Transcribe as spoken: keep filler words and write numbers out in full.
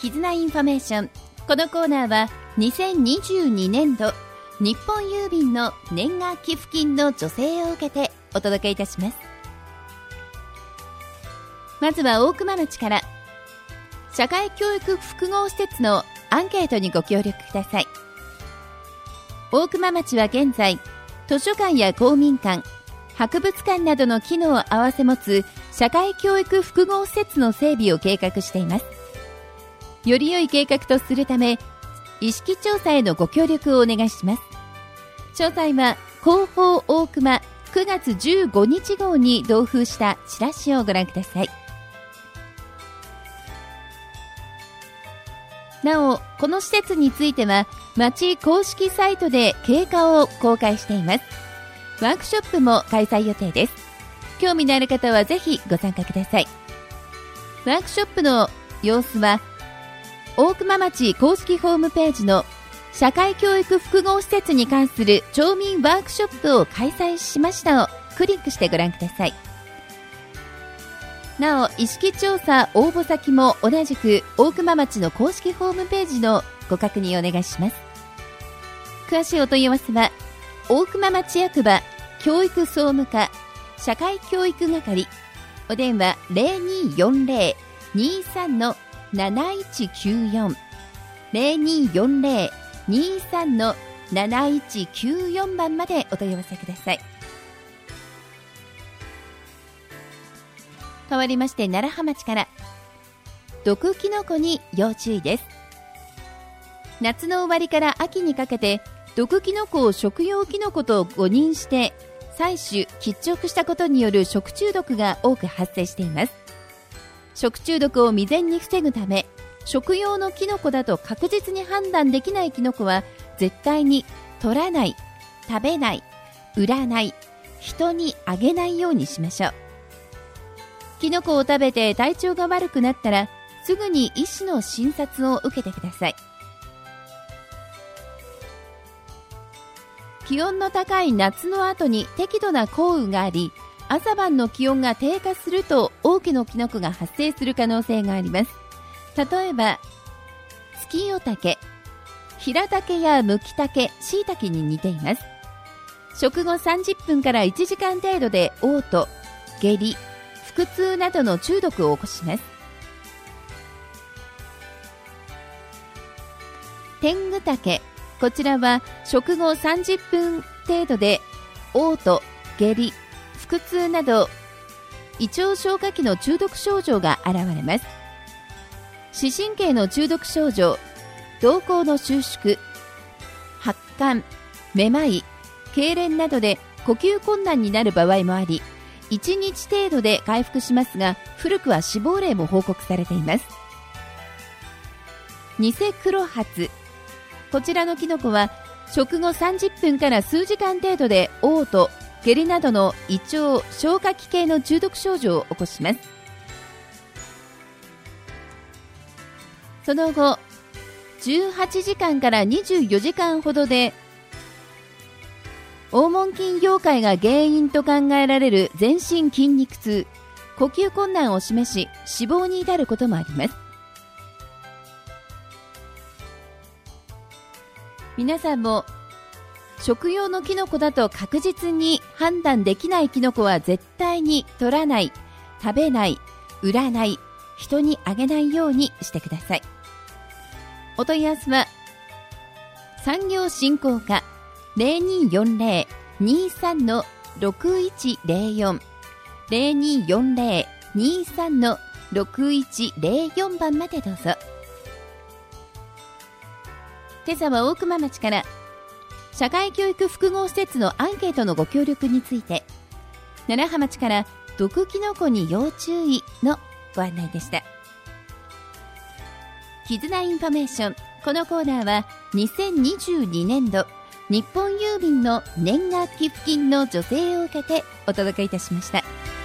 絆インフォメーション。このコーナーはにせんにじゅうにねんど日本郵便の年賀寄付金の助成を受けてお届けいたします。まずは大熊町から、社会教育複合施設のアンケートにご協力ください。大熊町は現在、図書館や公民館、博物館などの機能を併せ持つ社会教育複合施設の整備を計画しています。より良い計画とするため、意識調査へのご協力をお願いします。詳細は広報大熊くがつじゅうごにち号に同封したチラシをご覧ください。なお、この施設については町公式サイトで経過を公開しています。ワークショップも開催予定です。興味のある方はぜひご参加ください。ワークショップの様子は大熊町公式ホームページの社会教育複合施設に関する町民ワークショップを開催しましたをクリックしてご覧ください。なお、意識調査応募先も同じく大熊町の公式ホームページのご確認お願いします。詳しいお問い合わせは大熊町役場教育総務課社会教育係、お電話 ゼロにーよんゼロ にーさん なないちきゅうよん ゼロにーよんゼロ にーさん なないちきゅうよん 番までお問い合わせください。変わりまして、楢葉町から、毒キノコに要注意です。夏の終わりから秋にかけて毒キノコを食用キノコと誤認して採取・喫食したことによる食中毒が多く発生しています。食中毒を未然に防ぐため、食用のキノコだと確実に判断できないキノコは絶対に取らない、食べない、売らない、人にあげないようにしましょう。キノコを食べて体調が悪くなったらすぐに医師の診察を受けてください。気温の高い夏の後に適度な降雨があり、朝晩の気温が低下すると多くのキノコが発生する可能性があります。例えばツキヨタケ、ヒラタケやムキタケ、シイタケに似ています。食後さんじゅっぷんからいちじかん程度で嘔吐、下痢、腹痛などの中毒を起こします。テングタケ、こちらは食後さんじゅっぷん程度で嘔吐、下痢、腹痛など胃腸消化器の中毒症状が現れます。視神経の中毒症状、瞳孔の収縮、発汗、めまい、痙攣などで呼吸困難になる場合もあり、いちにち程度で回復しますが、古くは死亡例も報告されています。ニセクロハツ、こちらのキノコは食後さんじゅっぷんから数時間程度で嘔吐、下痢などの胃腸消化器系の中毒症状を起こします。その後じゅうはちじかんからにじゅうよじかんほどで黄門筋溶解が原因と考えられる全身筋肉痛、呼吸困難を示し死亡に至ることもあります。皆さんも食用のキノコだと確実に判断できないキノコは絶対に取らない、食べない、売らない、人にあげないようにしてください。お問い合わせは産業振興課 ゼロにーよんゼロ にーさん ろくいちゼロよん ゼロにーよんゼロ にーさん ろくいちゼロよん 番までどうぞ。今朝は大熊町から社会教育複合施設のアンケートのご協力について、楢葉町から毒キノコに要注意のご案内でした。絆インフォメーション、このコーナーはにせんにじゅうにねんど日本郵便の年賀寄付金の助成を受けてお届けいたしました。